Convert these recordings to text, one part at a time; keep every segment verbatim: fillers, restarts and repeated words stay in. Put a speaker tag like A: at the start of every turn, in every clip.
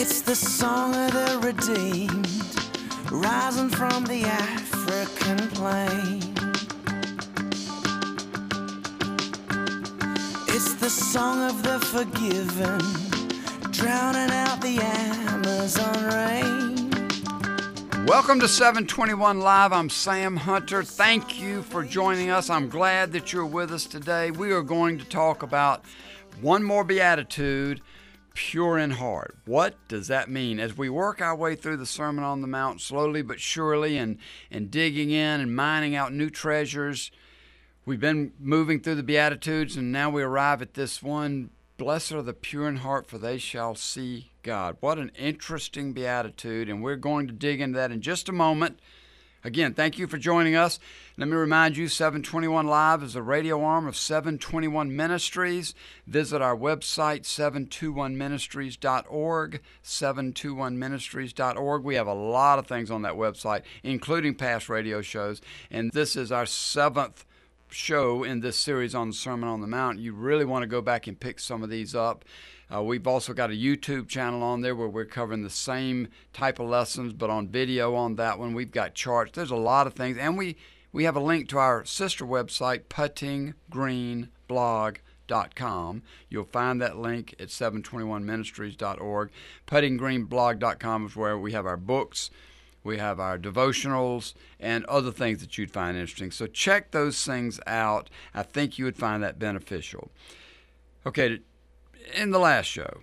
A: It's the song of the redeemed, rising from the African plain. It's the song of the forgiven, drowning out the Amazon rain.
B: Welcome to seven twenty-one Live. I'm Sam Hunter. Thank you for joining us. I'm glad that you're with us today. We are going to talk about one more beatitude, pure in heart. What does that mean? As we work our way through the Sermon on the Mount slowly but surely and, and digging in and mining out new treasures, we've been moving through the Beatitudes, and now we arrive at this one, blessed are the pure in heart, for they shall see God. What an interesting beatitude, and we're going to dig into that in just a moment. Again, thank you for joining us. Let me remind you, seven twenty-one Live is a radio arm of seven twenty-one Ministries. Visit our website, seven twenty-one ministries dot org, seven twenty-one ministries dot org. We have a lot of things on that website, including past radio shows, and this is our seventh show in this series on the Sermon on the Mount. You really want to go back and pick some of these up. Uh, we've also got a YouTube channel on there where we're covering the same type of lessons, but on video on that one. We've got charts. There's a lot of things. And we, we have a link to our sister website, putting green blog dot com. You'll find that link at seven twenty-one ministries dot org. putting green blog dot com is where we have our books, we have our devotionals, and other things that you'd find interesting. So check those things out. I think you would find that beneficial. Okay, in the last show,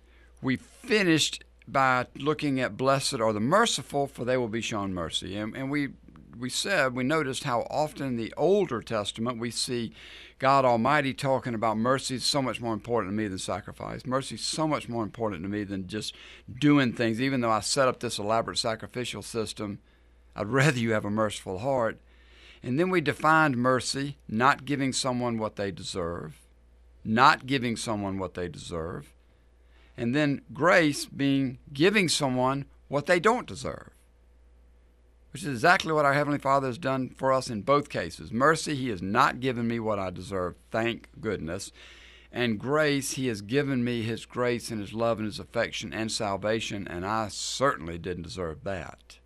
B: we finished by looking at blessed are the merciful, for they will be shown mercy. And, and we we said, we noticed how often in the Older Testament we see God Almighty talking about mercy is so much more important to me than sacrifice. Mercy is so much more important to me than just doing things. Even though I set up this elaborate sacrificial system, I'd rather you have a merciful heart. And then we defined mercy, not giving someone what they deserve, not giving someone what they deserve, and then grace being giving someone what they don't deserve, which is exactly what our Heavenly Father has done for us in both cases. Mercy, He has not given me what I deserve, thank goodness. And grace, He has given me His grace and His love and His affection and salvation, and I certainly didn't deserve that.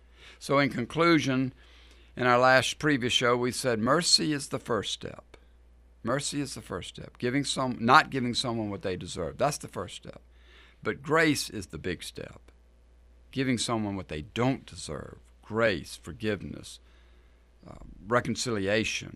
B: So in conclusion, in our last previous show, we said mercy is the first step. Mercy is the first step. Giving some, not giving someone what they deserve. That's the first step. But grace is the big step. Giving someone what they don't deserve. Grace, forgiveness, uh, reconciliation,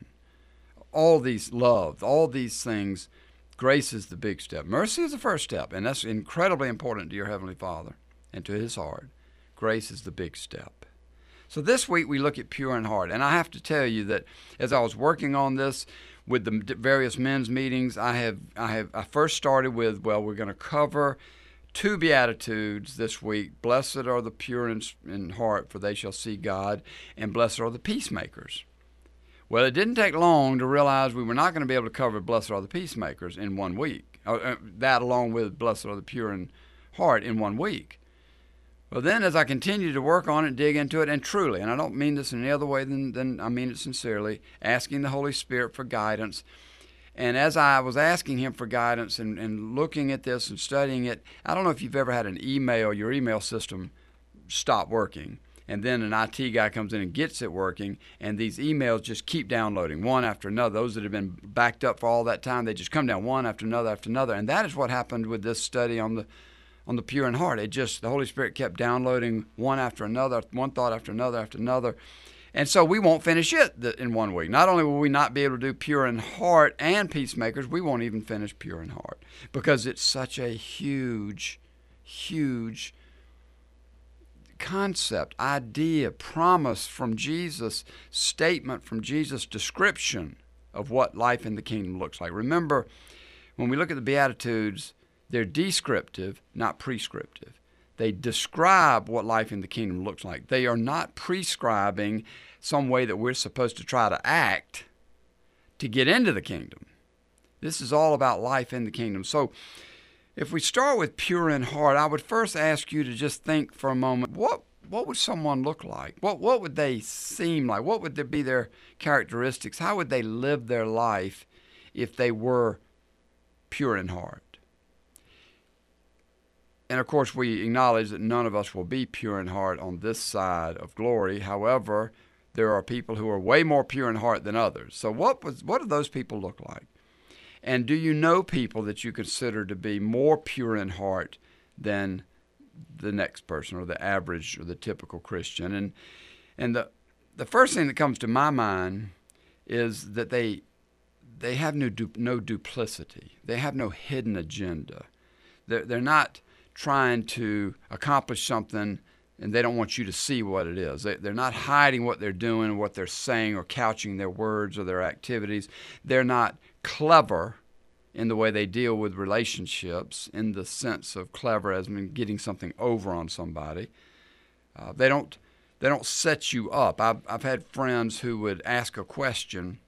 B: all these love, all these things. Grace is the big step. Mercy is the first step, and that's incredibly important to your Heavenly Father and to His heart. Grace is the big step. So this week we look at pure in heart, and I have to tell you that as I was working on this, with the various men's meetings, I have I have I first started with, well, we're going to cover two beatitudes this week. Blessed are the pure in, in heart, for they shall see God, and blessed are the peacemakers. Well, it didn't take long to realize we were not going to be able to cover blessed are the peacemakers in one week. Uh, that along with blessed are the pure in heart in one week. Well, then as I continued to work on it and dig into it, and truly, and I don't mean this in any other way than, than I mean it sincerely, asking the Holy Spirit for guidance. And as I was asking Him for guidance and, and looking at this and studying it, I don't know if you've ever had an email, your email system stop working, and then an I T guy comes in and gets it working, and these emails just keep downloading one after another. Those that have been backed up for all that time, they just come down one after another after another. And that is what happened with this study on the on the pure in heart. It just, the Holy Spirit kept downloading one after another, one thought after another after another. And so we won't finish it in one week. Not only will we not be able to do pure in heart and peacemakers, we won't even finish pure in heart because it's such a huge, huge concept, idea, promise from Jesus, statement from Jesus, description of what life in the kingdom looks like. Remember, when we look at the Beatitudes, they're descriptive, not prescriptive. They describe what life in the kingdom looks like. They are not prescribing some way that we're supposed to try to act to get into the kingdom. This is all about life in the kingdom. So if we start with pure in heart, I would first ask you to just think for a moment, what what would someone look like? What what would they seem like? What would there be their characteristics? How would they live their life if they were pure in heart? And of course, we acknowledge that none of us will be pure in heart on this side of glory. However, there are people who are way more pure in heart than others. So what was, what do those people look like? And do you know people that you consider to be more pure in heart than the next person or the average or the typical Christian? And and the the first thing that comes to my mind is that they they have no du- no duplicity. They have no hidden agenda. They're, they're not trying to accomplish something and they don't want you to see what it is. They, they're not hiding what they're doing, what they're saying, or couching their words or their activities. They're not clever in the way they deal with relationships, in the sense of clever as in getting something over on somebody. Uh, they don't they don't set you up. I've, I've had friends who would ask a question,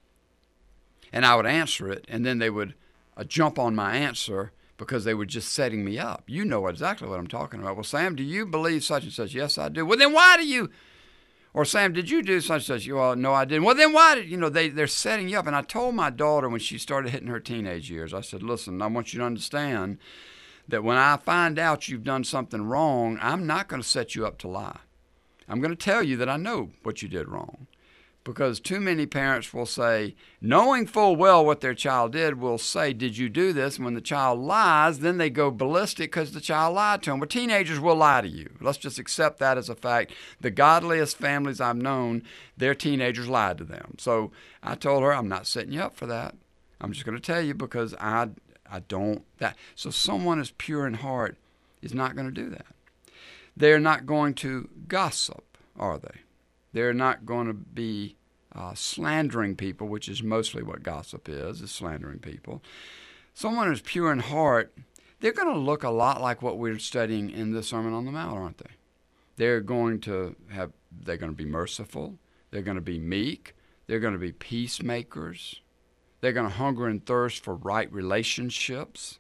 B: and I would answer it, and then they would uh, jump on my answer because they were just setting me up. You know exactly what I'm talking about. Well, Sam, do you believe such and such? Yes, I do. Well, then why do you? Or, Sam, did you do such and such? Well, no, I didn't. Well, then why did, you know, they, they're setting you up. And I told my daughter when she started hitting her teenage years, I said, listen, I want you to understand that when I find out you've done something wrong, I'm not going to set you up to lie. I'm going to tell you that I know what you did wrong. Because too many parents will say, knowing full well what their child did, will say, did you do this? And when the child lies, then they go ballistic because the child lied to them. But teenagers will lie to you. Let's just accept that as a fact. The godliest families I've known, their teenagers lied to them. So I told her, I'm not setting you up for that. I'm just going to tell you because I, I don't. That. So someone as pure in heart is not going to do that. They're not going to gossip, are they? They're not going to be uh, slandering people, which is mostly what gossip is, is slandering people. Someone who's pure in heart, they're going to look a lot like what we're studying in the Sermon on the Mount, aren't they? They're going to have, they're going to be merciful. They're going to be meek. They're going to be peacemakers. They're going to hunger and thirst for right relationships.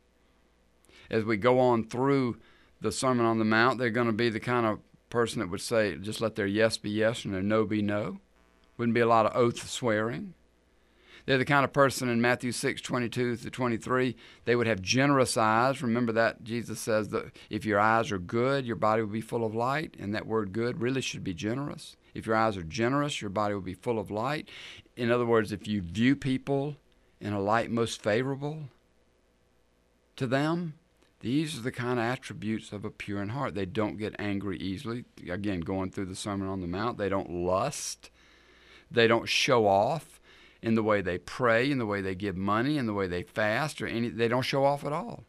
B: As we go on through the Sermon on the Mount, they're going to be the kind of person that would say, just let their yes be yes and their no be no. Wouldn't be a lot of oath swearing. They're the kind of person in Matthew six, twenty-two to twenty-three, they would have generous eyes. Remember that Jesus says that if your eyes are good, your body will be full of light. And that word good really should be generous. If your eyes are generous, your body will be full of light. In other words, if you view people in a light most favorable to them, these are the kind of attributes of a pure in heart. They don't get angry easily. Again, going through the Sermon on the Mount, they don't lust. They don't show off in the way they pray, in the way they give money, in the way they fast, or any. They don't show off at all.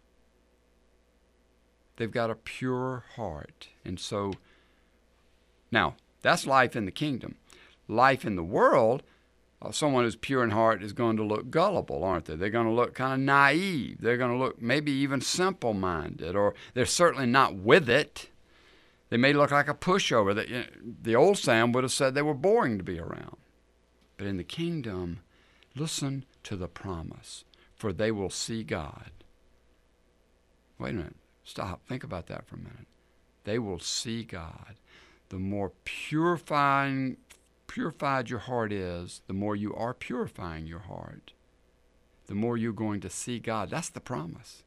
B: They've got a pure heart. And so, now, that's life in the kingdom. Life in the world, Uh, someone who's pure in heart is going to look gullible, aren't they? They're going to look kind of naive. They're going to look maybe even simple-minded, or they're certainly not with it. They may look like a pushover. That, you know, the old Sam would have said they were boring to be around. But in the kingdom, listen to the promise, for they will see God. Wait a minute. Stop. Think about that for a minute. They will see God. The more purifying purified your heart is, the more you are purifying your heart, the more you're going to see God. That's the promise.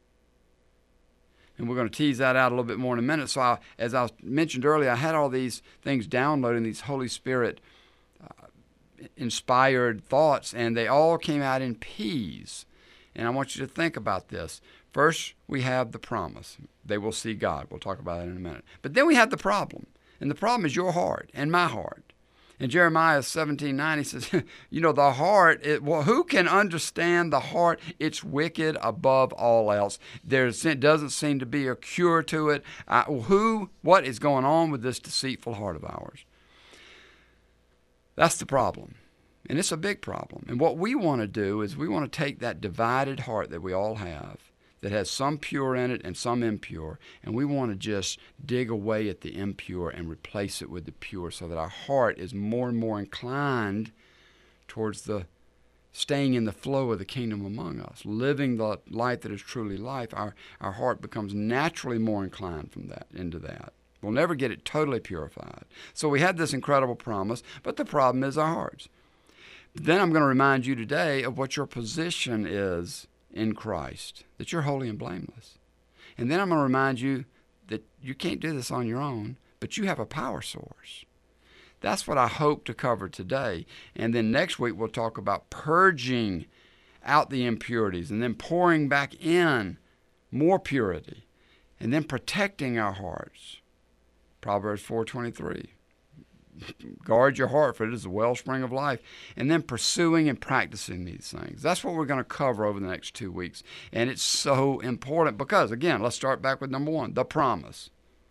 B: And we're going to tease that out a little bit more in a minute. So I, as I mentioned earlier, I had all these things downloading, these Holy Spirit uh, inspired thoughts, and they all came out in P's. And I want you to think about this. First, we have the promise. They will see God. We'll talk about that in a minute. But then we have the problem. And the problem is your heart and my heart. In Jeremiah seventeen nine, he says, you know, the heart, it, well, who can understand the heart? It's wicked above all else. There doesn't seem to be a cure to it. Uh, who, what is going on with this deceitful heart of ours? That's the problem. And it's a big problem. And what we want to do is we want to take that divided heart that we all have, that has some pure in it and some impure, and we want to just dig away at the impure and replace it with the pure so that our heart is more and more inclined towards the staying in the flow of the kingdom among us, living the life that is truly life. Our, our heart becomes naturally more inclined from that into that. We'll never get it totally purified. So we had this incredible promise, but the problem is our hearts. But then I'm going to remind you today of what your position is in Christ, that you're holy and blameless. And then I'm going to remind you that you can't do this on your own, but you have a power source. That's what I hope to cover today. And then next week we'll talk about purging out the impurities and then pouring back in more purity and then protecting our hearts. Proverbs four twenty-three. Guard your heart, for it is the wellspring of life. And then pursuing and practicing these things. That's what we're going to cover over the next two weeks. And it's so important because, again, let's start back with number one, the promise.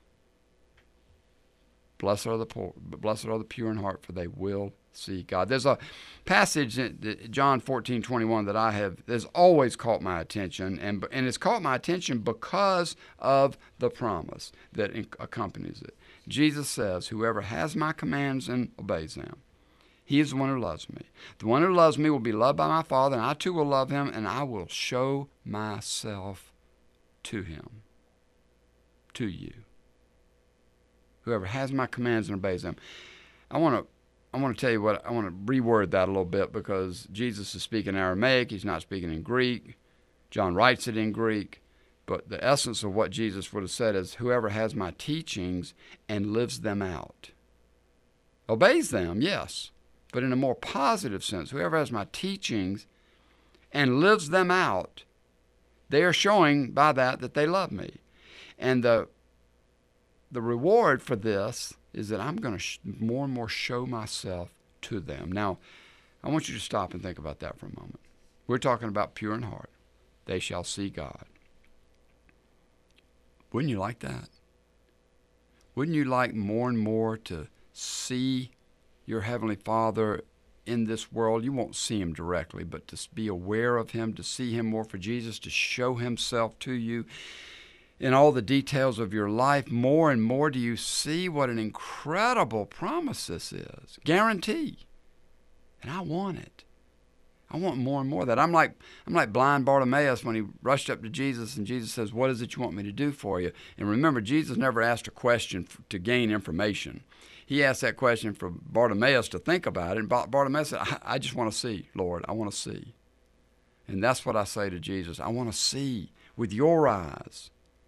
B: Blessed are the poor, blessed are the pure in heart, for they will see God. There's a passage in John fourteen twenty-one that I have has always caught my attention, and and it's caught my attention because of the promise that accompanies it. Jesus says, "Whoever has my commands and obeys them, he is the one who loves me. The one who loves me will be loved by my Father, and I too will love him, and I will show myself to him." To you. Whoever has my commands and obeys them. I want to I want to tell you what, I want to reword that a little bit because Jesus is speaking Aramaic. He's not speaking in Greek. John writes it in Greek. But the essence of what Jesus would have said is, whoever has my teachings and lives them out. Obeys them, yes, but in a more positive sense. Whoever has my teachings and lives them out, they are showing by that that they love me. And the the reward for this is that I'm going to sh- more and more show myself to them. Now, I want you to stop and think about that for a moment. We're talking about pure in heart. They shall see God. Wouldn't you like that? Wouldn't you like more and more to see your Heavenly Father in this world? You won't see Him directly, but to be aware of Him, to see Him more, for Jesus to show Himself to you in all the details of your life. More and more do you see what an incredible promise this is. Guarantee. And I want it. I want more and more of that. I'm like I'm like blind Bartimaeus when he rushed up to Jesus and Jesus says, "What is it you want me to do for you?" And remember, Jesus never asked a question for, to gain information. He asked that question for Bartimaeus to think about it. And Bartimaeus said, I, I just want to see, Lord. I want to see. And that's what I say to Jesus. I want to see with your eyes.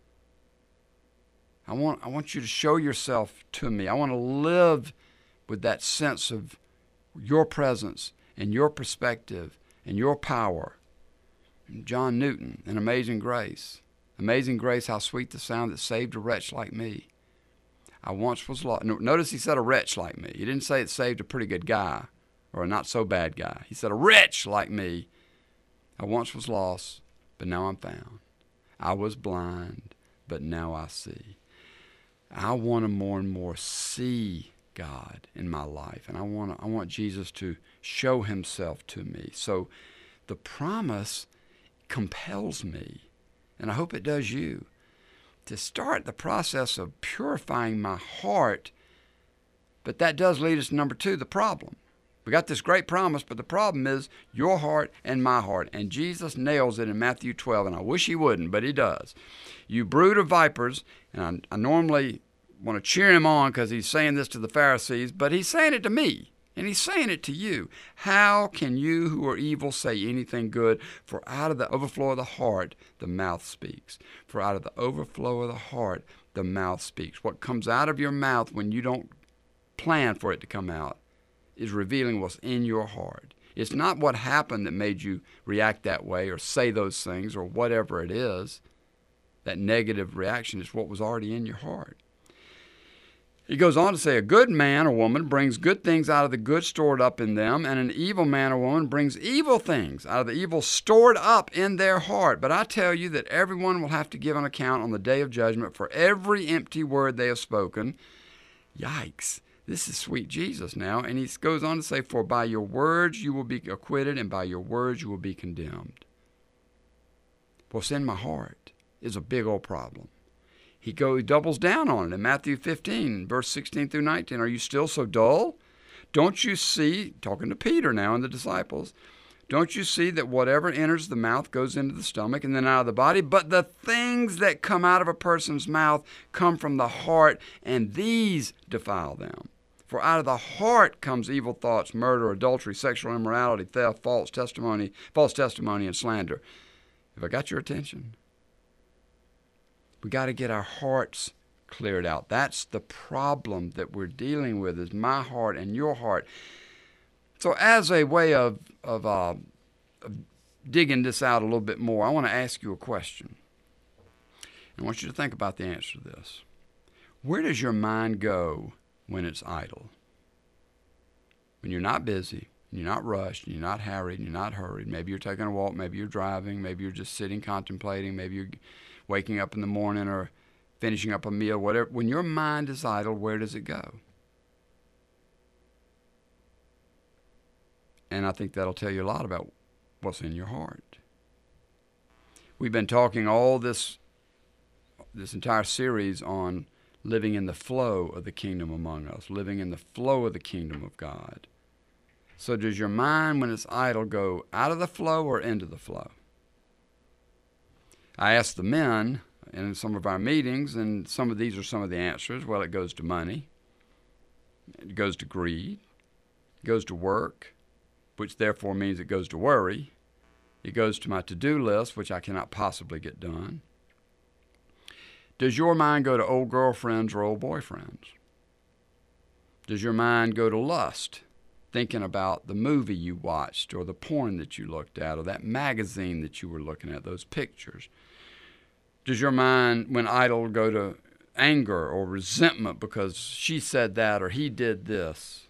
B: I want, I want you to show yourself to me. I want to live with that sense of your presence and your perspective and your power. And John Newton, in Amazing Grace. Amazing Grace, how sweet the sound that saved a wretch like me. I once was lost. Notice he said a wretch like me. He didn't say it saved a pretty good guy or a not so bad guy. He said a wretch like me. I once was lost, but now I'm found. I was blind, but now I see. I want to more and more see God in my life, and I want to, I want Jesus to show Himself to me. So the promise compels me, and I hope it does you, to start the process of purifying my heart. But that does lead us to number two, the problem. We got this great promise, but the problem is your heart and my heart. And Jesus nails it in Matthew twelve, and I wish He wouldn't, but He does. You brood of vipers, and I, I normally want to cheer Him on because He's saying this to the Pharisees, but He's saying it to me, and He's saying it to you. How can you who are evil say anything good? For out of the overflow of the heart, the mouth speaks. For out of the overflow of the heart, the mouth speaks. What comes out of your mouth when you don't plan for it to come out is revealing what's in your heart. It's not what happened that made you react that way or say those things or whatever it is. That negative reaction is what was already in your heart. He goes on to say, a good man or woman brings good things out of the good stored up in them, and an evil man or woman brings evil things out of the evil stored up in their heart. But I tell you that everyone will have to give an account on the day of judgment for every empty word they have spoken. Yikes. This is sweet Jesus now. And he goes on to say, for by your words you will be acquitted, and by your words you will be condemned. What's in my heart is a big old problem. He goes, he doubles down on it in Matthew fifteen, verse sixteen through nineteen. Are you still so dull? Don't you see, talking to Peter now and the disciples, don't you see that whatever enters the mouth goes into the stomach and then out of the body? But the things that come out of a person's mouth come from the heart, and these defile them. For out of the heart comes evil thoughts, murder, adultery, sexual immorality, theft, false testimony, false testimony, and slander. Have I got your attention? We got to get our hearts cleared out. That's the problem that we're dealing with, is my heart and your heart. So as a way of, of, uh, of digging this out a little bit more, I want to ask you a question. I want you to think about the answer to this. Where does your mind go when it's idle? When you're not busy, and you're not rushed, and you're not harried, and you're not hurried. Maybe you're taking a walk, maybe you're driving, maybe you're just sitting contemplating, maybe you're waking up in the morning or finishing up a meal, whatever. When your mind is idle, where does it go? And I think that'll tell you a lot about what's in your heart. We've been talking all this this entire series on living in the flow of the kingdom among us, living in the flow of the kingdom of God. So does your mind, when it's idle, go out of the flow or into the flow? I asked the men in some of our meetings, and some of these are some of the answers. Well, it goes to money. It goes to greed. It goes to work, which therefore means it goes to worry. It goes to my to-do list, which I cannot possibly get done. Does your mind go to old girlfriends or old boyfriends? Does your mind go to lust, thinking about the movie you watched or the porn that you looked at or that magazine that you were looking at, those pictures? Does your mind, when idle, go to anger or resentment because she said that or he did this?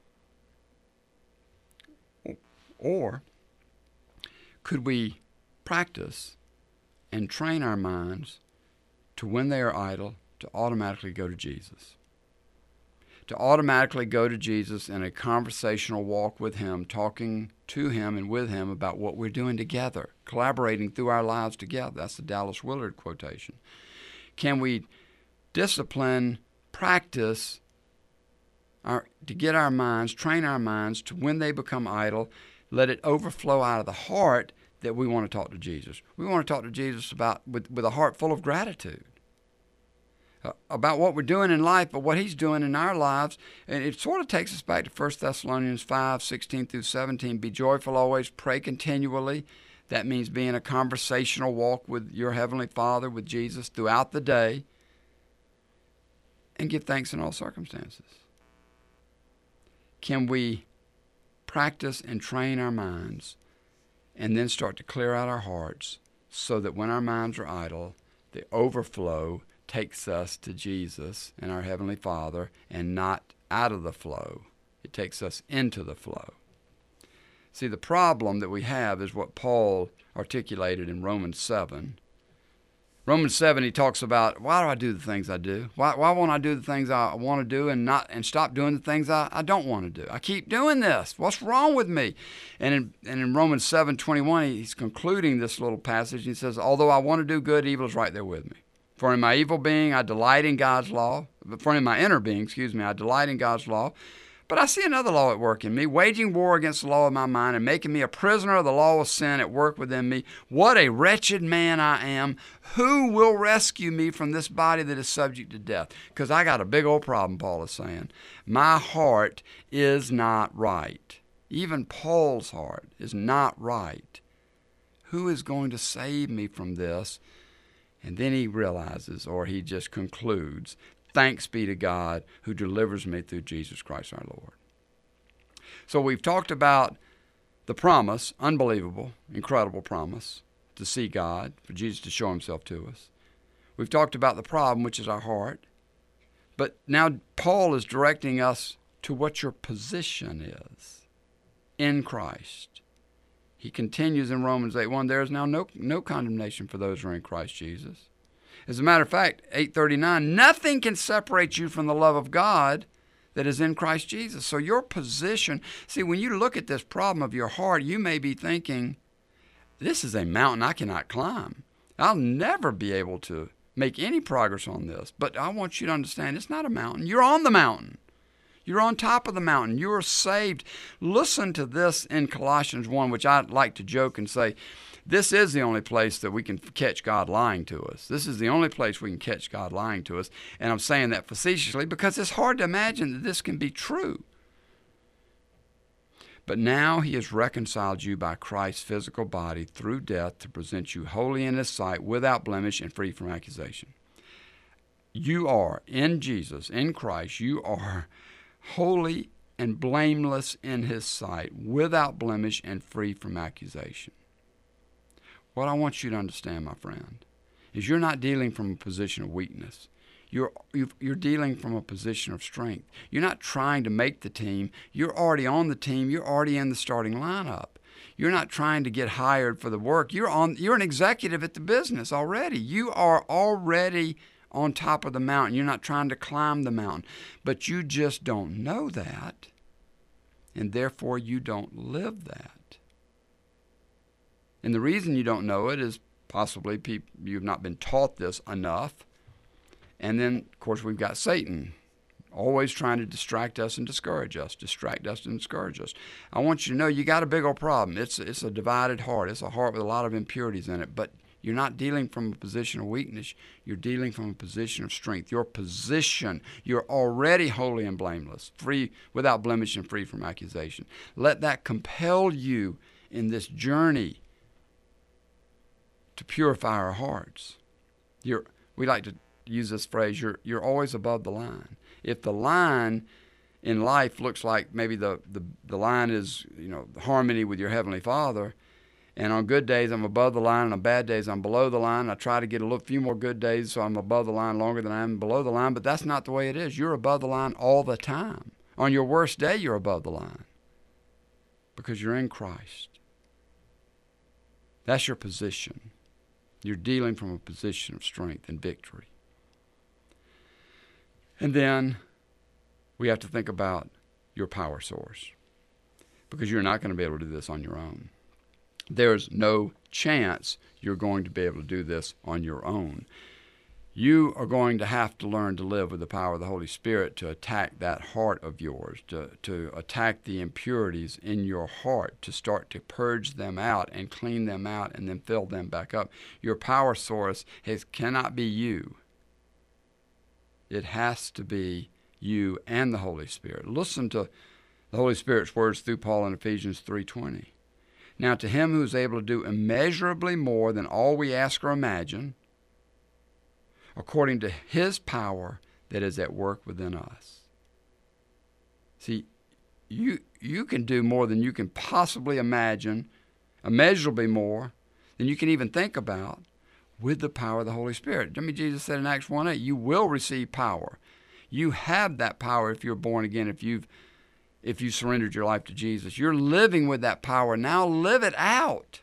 B: Or could we practice and train our minds to, when they are idle, to automatically go to Jesus? To automatically go to Jesus in a conversational walk with him, talking to him and with him about what we're doing together, collaborating through our lives together. That's the Dallas Willard quotation. Can we discipline, practice our, to get our minds, train our minds to, when they become idle, let it overflow out of the heart that we want to talk to Jesus. We want to talk to Jesus about with, with a heart full of gratitude. Uh, about what we're doing in life, but what he's doing in our lives. And it sort of takes us back to First Thessalonians five, sixteen through seventeen. Be joyful always, pray continually. That means being a conversational walk with your Heavenly Father, with Jesus throughout the day. And give thanks in all circumstances. Can we practice and train our minds and then start to clear out our hearts so that when our minds are idle, the overflow takes us to Jesus and our Heavenly Father, and not out of the flow. It takes us into the flow. See, the problem that we have is what Paul articulated in Romans seven. Romans seven, he talks about, why do I do the things I do? Why, why won't I do the things I want to do and not and stop doing the things I, I don't want to do? I keep doing this. What's wrong with me? And in, and in Romans seven twenty-one, he's concluding this little passage. He says, although I want to do good, evil is right there with me. For in my evil being, I delight in God's law. For in my inner being, excuse me, I delight in God's law. But I see another law at work in me, waging war against the law of my mind and making me a prisoner of the law of sin at work within me. What a wretched man I am. Who will rescue me from this body that is subject to death? Because I got a big old problem, Paul is saying. My heart is not right. Even Paul's heart is not right. Who is going to save me from this? And then he realizes, or he just concludes, thanks be to God who delivers me through Jesus Christ our Lord. So we've talked about the promise, unbelievable, incredible promise, to see God, for Jesus to show himself to us. We've talked about the problem, which is our heart. But now Paul is directing us to what your position is in Christ. He continues in Romans eight one, there is now no, no condemnation for those who are in Christ Jesus. As a matter of fact, eight thirty-nine, nothing can separate you from the love of God that is in Christ Jesus. So your position, see, when you look at this problem of your heart, you may be thinking, this is a mountain I cannot climb. I'll never be able to make any progress on this. But I want you to understand, it's not a mountain. You're on the mountain. You're on top of the mountain. You are saved. Listen to this in Colossians one, which I like to joke and say, this is the only place that we can catch God lying to us. This is the only place we can catch God lying to us. And I'm saying that facetiously because it's hard to imagine that this can be true. But now he has reconciled you by Christ's physical body through death to present you holy in his sight, without blemish and free from accusation. you are in Jesus, in Christ, you are holy and blameless in His sight, without blemish and free from accusation. What I want you to understand, my friend, is you're not dealing from a position of weakness. You're, you're dealing from a position of strength. You're not trying to make the team. You're already on the team. You're already in the starting lineup. You're not trying to get hired for the work. You're on. You're an executive at the business already. You are already on top of the mountain. You're not trying to climb the mountain. But you just don't know that, and therefore you don't live that. And the reason you don't know it is possibly people, you've not been taught this enough. And then, of course, we've got Satan, always trying to distract us and discourage us, distract us and discourage us. I want you to know you got a big old problem. It's, it's a divided heart. It's a heart with a lot of impurities in it. But you're not dealing from a position of weakness. You're dealing from a position of strength. Your position, you're already holy and blameless, free, without blemish and free from accusation. Let that compel you in this journey to purify our hearts. You're, we like to use this phrase, you're you're always above the line. If the line in life looks like maybe the, the, the line is, you know, harmony with your Heavenly Father, and on good days I'm above the line, and on bad days I'm below the line. I try to get a little few more good days so I'm above the line longer than I am below the line, but that's not the way it is. You're above the line all the time. On your worst day, you're above the line because you're in Christ. That's your position. You're dealing from a position of strength and victory. And then we have to think about your power source, because you're not going to be able to do this on your own. There's no chance you're going to be able to do this on your own. You are going to have to learn to live with the power of the Holy Spirit to attack that heart of yours, to, to attack the impurities in your heart, to start to purge them out and clean them out and then fill them back up. Your power source has, cannot be you. It has to be you and the Holy Spirit. Listen to the Holy Spirit's words through Paul in Ephesians three twenty. Now to Him who is able to do immeasurably more than all we ask or imagine, according to His power that is at work within us. See, you you can do more than you can possibly imagine, immeasurably more than you can even think about, with the power of the Holy Spirit. I mean, Jesus said in Acts one eight, you will receive power. You have that power if you're born again, if you've if you surrendered your life to Jesus. You're living with that power. Now live it out.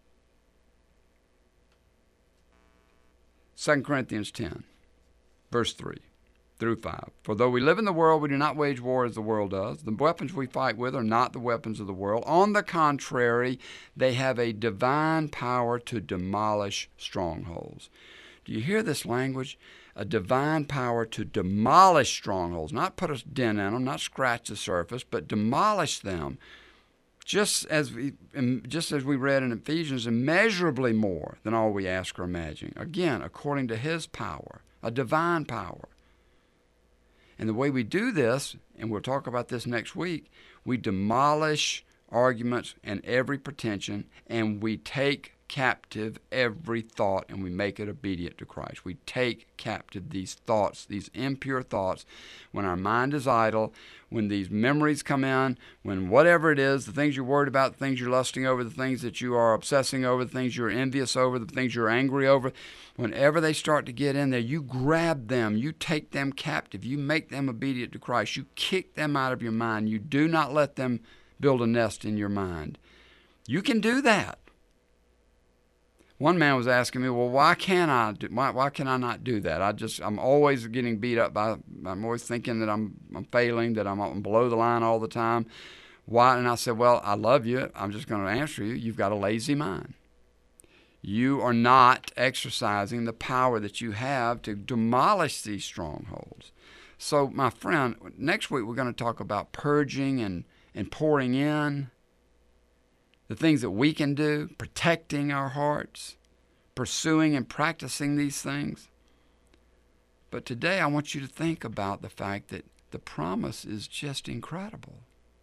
B: Second Corinthians ten, verse three through five. For though we live in the world, we do not wage war as the world does. The weapons we fight with are not the weapons of the world. On the contrary, they have a divine power to demolish strongholds. Do you hear this language? A divine power to demolish strongholds, not put a dent in them, not scratch the surface, but demolish them. Just as we, just as we read in Ephesians, immeasurably more than all we ask or imagine. Again, according to His power, a divine power. And the way we do this, and we'll talk about this next week, we demolish arguments and every pretension, and we take captive every thought, and we make it obedient to Christ. We take captive these thoughts, these impure thoughts, when our mind is idle, when these memories come in, when whatever it is, the things you're worried about, the things you're lusting over, the things that you are obsessing over, the things you're envious over, the things you're angry over, whenever they start to get in there, you grab them, you take them captive, you make them obedient to Christ, you kick them out of your mind, you do not let them build a nest in your mind. You can do that. One man was asking me, well, why can't I do, why, why can I not do that? I just, I'm always getting beat up by, I'm always thinking that I'm, I'm failing, that I'm, I'm below the line all the time. Why? And I said, well, I love you. I'm just going to answer you. You've got a lazy mind. You are not exercising the power that you have to demolish these strongholds. So, my friend, next week we're going to talk about purging and, and pouring in. The things that we can do, protecting our hearts, pursuing and practicing these things. But today I want you to think about the fact that the promise is just incredible.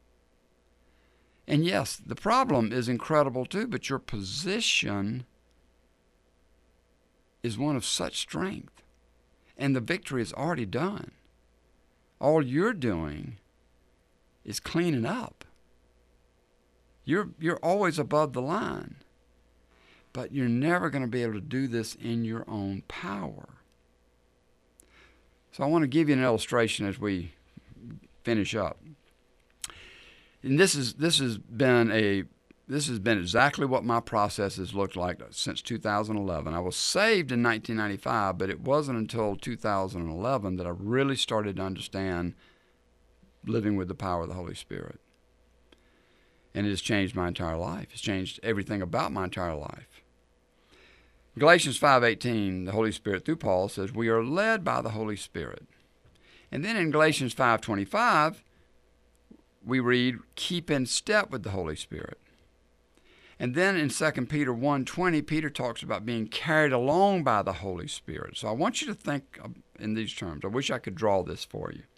B: And yes, the problem is incredible too, but your position is one of such strength and the victory is already done. All you're doing is cleaning up. You're, you're always above the line. But you're never going to be able to do this in your own power. So I want to give you an illustration as we finish up. And this is this has been a this has been exactly what my process has looked like since two thousand eleven. I was saved in nineteen ninety-five, but it wasn't until two thousand eleven that I really started to understand living with the power of the Holy Spirit. And it has changed my entire life. It's changed everything about my entire life. Galatians five eighteen, the Holy Spirit through Paul says, we are led by the Holy Spirit. And then in Galatians five twenty-five, we read, keep in step with the Holy Spirit. And then in Second Peter one twenty, Peter talks about being carried along by the Holy Spirit. So I want you to think in these terms. I wish I could draw this for you.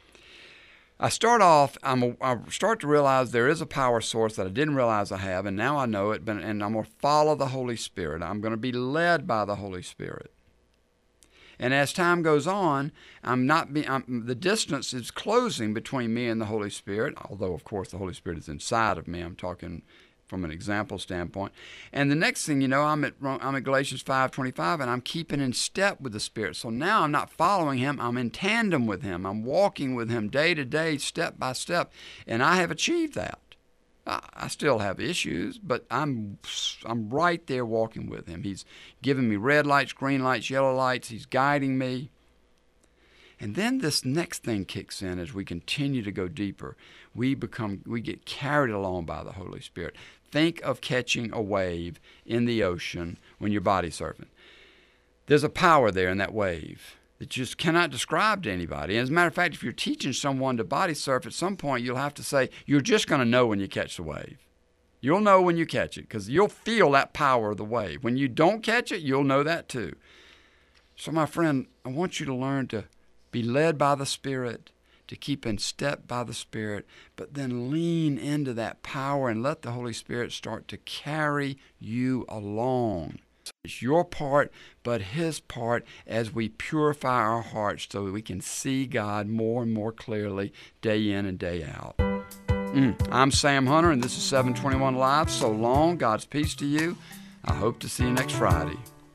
B: I start off, I'm a, I start to realize there is a power source that I didn't realize I have, and now I know it, but, and I'm going to follow the Holy Spirit. I'm going to be led by the Holy Spirit. And as time goes on, I'm not be, I'm, the distance is closing between me and the Holy Spirit, although, of course, the Holy Spirit is inside of me. I'm talking from an example standpoint. And the next thing you know, I'm at I'm at Galatians five twenty-five, and I'm keeping in step with the Spirit. So now I'm not following Him. I'm in tandem with Him. I'm walking with Him day to day, step by step, and I have achieved that. I, I still have issues, but I'm I'm right there walking with Him. He's giving me red lights, green lights, yellow lights. He's guiding me. And then this next thing kicks in as we continue to go deeper. We become, we get carried along by the Holy Spirit. Think of catching a wave in the ocean when you're body surfing. There's a power there in that wave that you just cannot describe to anybody. And as a matter of fact, if you're teaching someone to body surf, at some point you'll have to say, you're just going to know when you catch the wave. You'll know when you catch it because you'll feel that power of the wave. When you don't catch it, you'll know that too. So my friend, I want you to learn to be led by the Spirit, to keep in step by the Spirit, but then lean into that power and let the Holy Spirit start to carry you along. It's your part, but His part as we purify our hearts so that we can see God more and more clearly day in and day out. Mm. I'm Sam Hunter, and this is seven twenty-one Live. So long. God's peace to you. I hope to see you next Friday.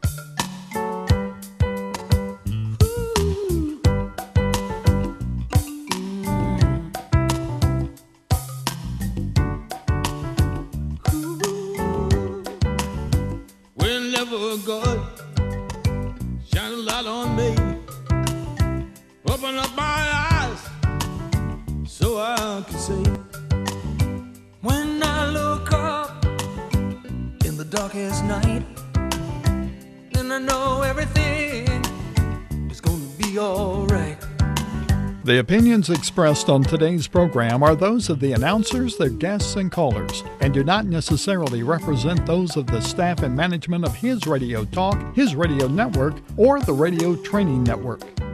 C: God, shine a light on me, open up my eyes so I can see. When I look up in the darkest night, then I know everything is gonna be alright.
D: The opinions expressed on today's program are those of the announcers, their guests, and callers, and do not necessarily represent those of the staff and management of His Radio Talk, His Radio Network, or the Radio Training Network.